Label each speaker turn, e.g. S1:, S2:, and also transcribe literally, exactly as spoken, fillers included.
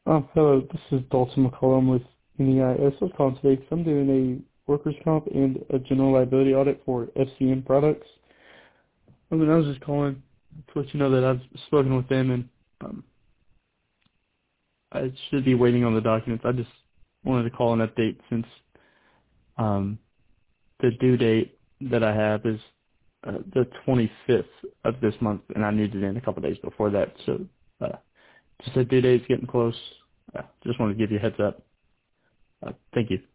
S1: Um, hello, this is Dalton McCollum with N E I S. I'm calling today because I'm doing a workers' comp and a general liability audit for F C N products. I mean, I was just calling to let you know that I've spoken with them and um, I should be waiting on the documents. I just wanted to call an update since um, the due date that I have is uh, the twenty-fifth of this month, and I need it in a couple days before that. So uh, just the due date's getting close. Uh, just wanted to give you a heads up. Uh, thank you.